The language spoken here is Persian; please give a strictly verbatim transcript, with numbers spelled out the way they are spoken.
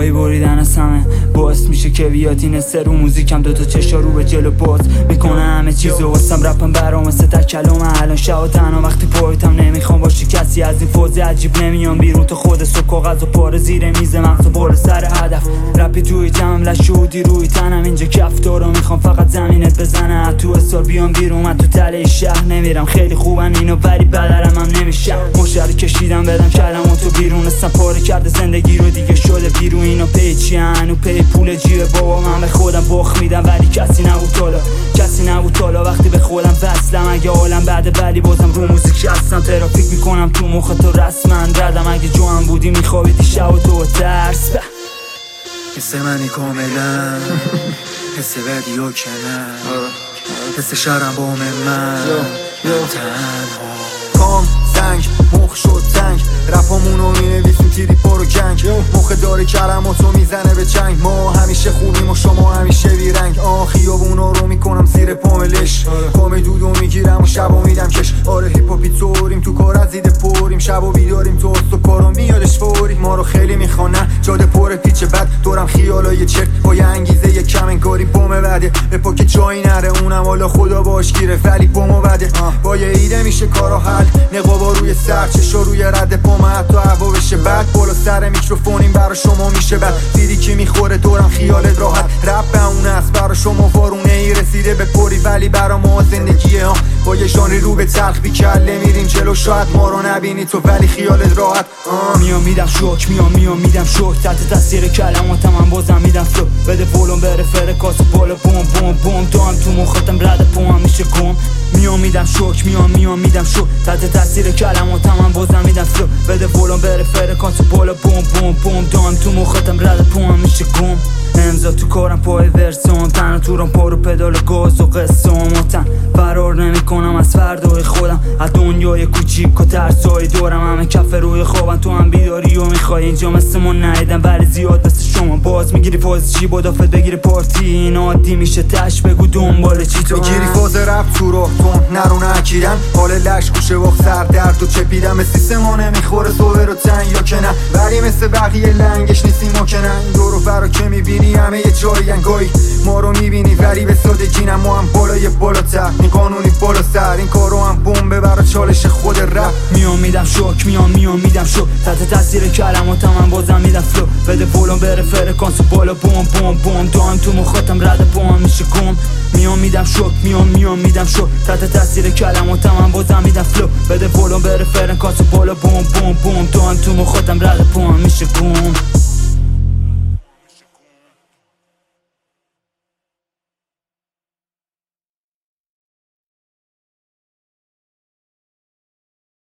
پای بریدن از همه باعث میشه که بیاد این سر رو موزیکم دوتا چشا رو به جلو باز میکنه همه چیزو واسم رپم برام مثل تکلومه الان شب و تنها وقتی پایتم نمیخوام باشی کسی از این فوز عجیب نمیام بیرون تو خود سو کاغذ و پاره زیر میز مغز و بالا سر هدف رپی توی جمعم لشودی روی تنم اینجا کف دارم میخوام فقط زمینت بزنه تو استار بیام بیرون من تو تله شهر نمیرم خیلی خوبن اینو ولی بدرم هم نمیشه مشتری کشیدم بدم کلماتو بیرون اصلا پاره کرده زندگی رو دیگه شده بیرون اینا پی چی هنو پی پول جیب بابا من به خودم باخ میدم ولی کسی نبود حالا کسی نبود حالا وقتی به خودم وصلم اگه عالم بعد ولی بازم رو موزیک هستم ترافیک میکنم تو مخ تو رسما ردم اگه جوان بودی میخوابیدی شب و تو ترس حس منی کاملا حس بدی و کنن حس شرم بام من تنها کام زنگ مخ شد زنگ رپامونو مینویسیم تیری پارو جنگ مخ داره کلماتو میزنه به چنگ ما همیشه خوبیم و شما همیشه بیرنگ آه خیابونا رو میکنم زیر پاملش کام دودو میگیرم و شبا میدم کش آره هیپاپی توریم تو کار از دیده پوریم شبا بیداریم تو است و کارو میادش فوری ما رو خیلی میخوانن جاده پر پیچ بد دورم خیالای چرت با یه انگیزه یه کم انکاری بومه بده به پاک جایی نره اونم حالا خدا باش گیره ولی بومو بده با یه ایده میشه کارو حل نقابا روی سر چشا روی رد پام حتی هوا بشه بعد بالا سر میکروفونیم برا شما میشه بعد دیدی که میخوره دورم خیالت راحت رپ به اون است برا شما وارونه ای رسیده به پری ولی برا ما زندگیه ها با یه ژانری رو به تلخ بی کله میریم جلو شاید ما رو نبینی تو ولی خیالت راحت میام میدم شوک میام میام میدم شوک تحت تاثیر کلماتم من بازم میدم فلو بده ولوم بره فرکاس بالا بوم بوم بوم تو هم تو مختم رد پوام میشه گم میام میدم شوک میام میام میدم شوک تحت تاثیر کلماتم من بازم میدم فلو بده ولوم بره فرکاس بالا بوم بوم بوم تو هم تو مختم رد پوام میشه گم امضا تو کارم پای ورسون تنها تورم پارو پدال گاز و قصه آماتن فرار نمی کنم از فردای خودم از دنیای کوچیک و ترسای دورم همه کف روی خوابم تو هم بیداری و میخوای اینجا مثل ما نیدم ولی زیاد مثل شما باز میگیری فاز چی با دافت بگیری پارتی این عادی میشه تش بگو دنبال چی تو میگیری فاز رپ تو راه تون نرو نکیدن حال لش گوشه وقت سر درد و چپیدم مثل سیستما نمیخوره صور و تن یا که نه ولی مثل بقیه لنگش نیستی ما که نه این دورو برا که میبینی همه یه جایی انگاهی ما رو میبینی ولی به سادگی نه ما هم بالای بالاتر این قانونی بالا سر این کارو هم بمبه برا چالش خود رپ میام میدم شوک میام میام میدم شوک تحت تاثیر کلماتم من بازم میدم فلو بده ولوم بره فرکانس بالا بوم بوم بوم دام تو مختم رد پوام میشه گم میام میدم شوک میام میام میدم شوک تحت تاثیر کلماتم من بازم میدم فلو بده ولوم بره فرکانس بالا بوم بوم بوم دام تو مختم رد پوام میشه گم